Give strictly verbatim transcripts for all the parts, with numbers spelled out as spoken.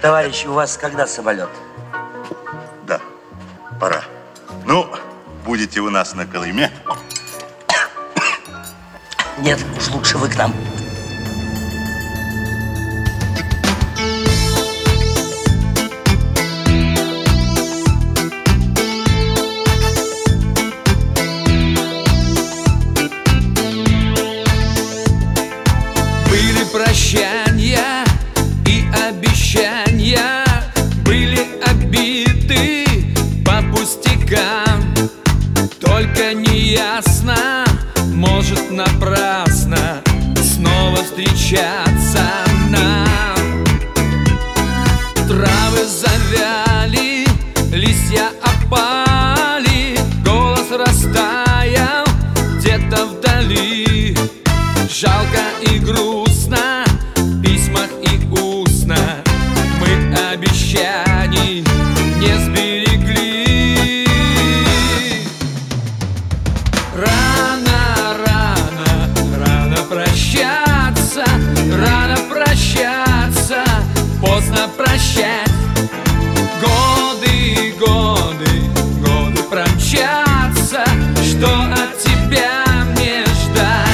Товарищи, у вас когда самолет? Да, пора. Ну, будете у нас на Колыме? Нет, уж лучше вы к нам. Были прощания и обещания, были обиды по пустякам. Только неясно, может напрасно снова встречаться нам. Травы завяли, листья опали, голос растаял где-то вдали. Жалко и грустно, в письмах и устно мы обещаний не сберегли. Рано, рано, рано прощаться, рано прощаться, поздно прощать. Годы, годы, годы промчатся, что от тебя мне ждать?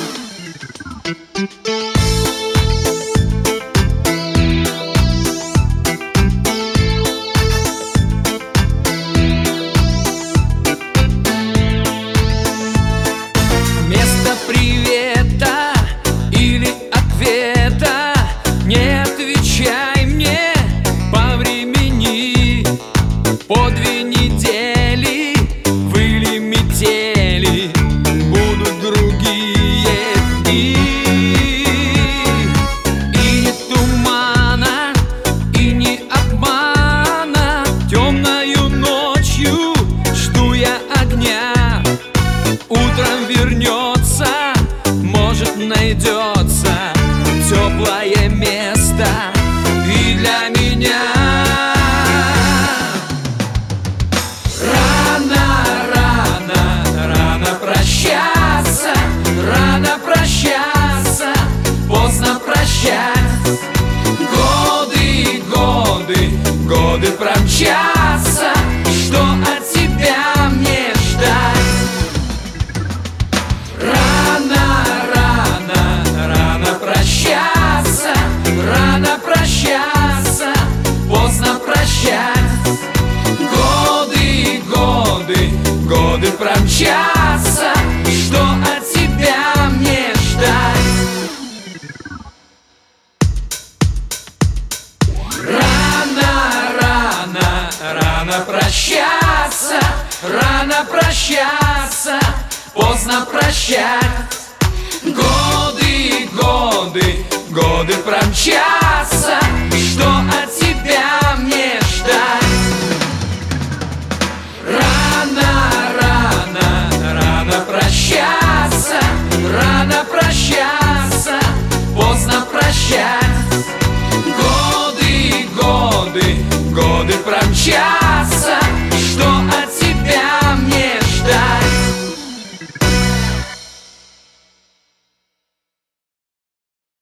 Вместо привета или ответа не отвечай мне по времени. По две недели выли метели, будут другие дни. И ни тумана, и ни обмана, темною ночью жду я огня. Утром вернется, может найдется теплое место и для меня. Рано, рано, рано прощаться, рано прощаться, поздно прощать. Годы, годы, годы промчатся, что от тебя мне ждать? Рано, рано, рано прощаться, рано прощаться, поздно прощать. Годы, годы, годы промчатся, что от тебя мне ждать? Рано, рано, рано прощаться, рано прощаться, поздно прощать. Годы, годы, годы промчатся, что от тебя мне ждать? Рано, рано, рано прощаться, рано прощаться, поздно прощать. Годы, годы, годы промчатся.